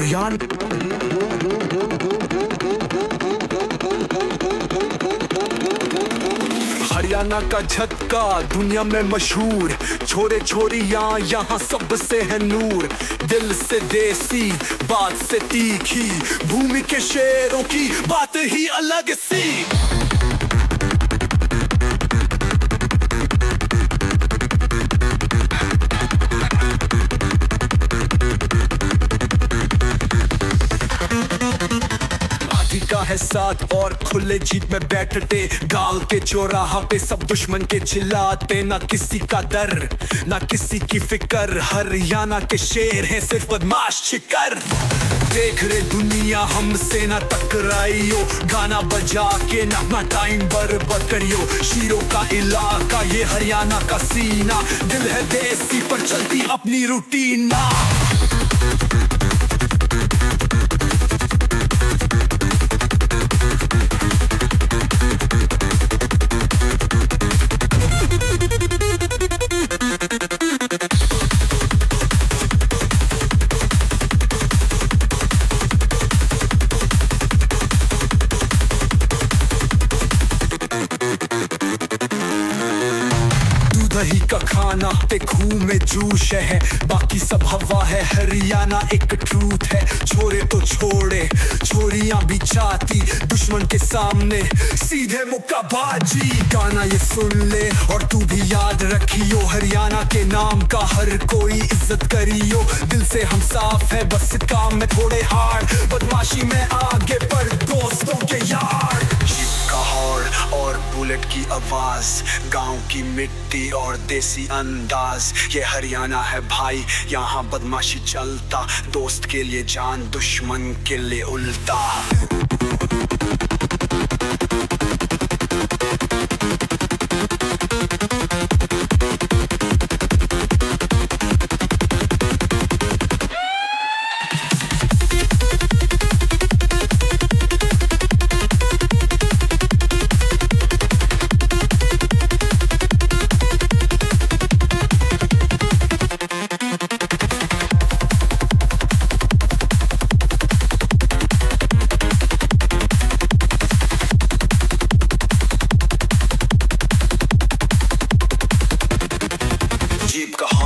हरियाणा का झटका दुनिया में मशहूर, छोरे छोरियां यहाँ सबसे है नूर। दिल से देसी बात से तीखी, भूमि के शेरों की बात ही अलग सी। का है साथ और खुले जीत में बैठते, गाल के चौराहा पे सब दुश्मन के चिल्लाते। ना किसी का डर ना किसी की फिकर, हरियाणा के शेर हैं सिर्फ बदमाश शिकर। देख रहे दुनिया हमसे ना टकराइयो, गाना बजा के ना अपना टाइम बर्बाद करियो। शीरों का इलाका ये हरियाणा का सीना, दिल है देसी पर चलती अपनी रूटीन ना। दही का खाना ते खूह में जूश है, बाकी सब हवा है, हरियाणा एक ट्रूथ है। छोरे तो छोड़े छोरियां भी चाहती, दुश्मन के सामने सीधे मुक्काबाजी। गाना ये सुन ले और तू भी याद रखियो, हरियाणा के नाम का हर कोई इज्जत करियो। दिल से हम साफ है, बस काम में थोड़े हार्ड, बदमाशी में आगे पर दोस्तों के यार। और बुलेट की आवाज, गांव की मिट्टी और देसी अंदाज, ये हरियाणा है भाई, यहाँ बदमाशी चलता। दोस्त के लिए जान, दुश्मन के लिए उल्टा। जीप का